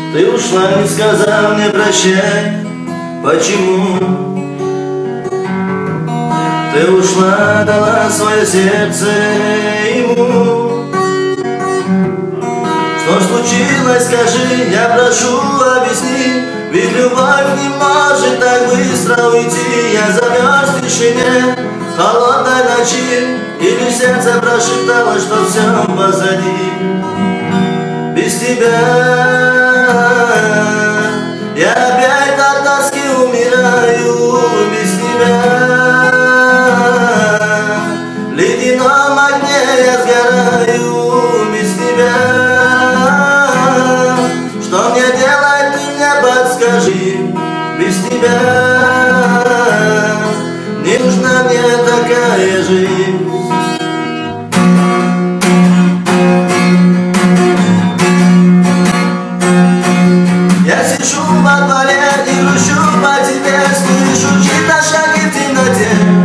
Ты ушла, не сказав мне прощай. Почему? Ты ушла, дала свое сердце ему. Что случилось, скажи, я прошу, объясни. Ведь любовь не может так быстро уйти. Я замерз в тишине холодной ночи, или сердце прошептало, что все позади. Без тебя я опять от тоски умираю. Без тебя в ледяном огне я сгораю. Без тебя что мне делать, ты мне подскажи. Без тебя не нужна мне такая жизнь. Я сижу во дворе и грущу по тебе, слышу чьи-то шаги в темноте.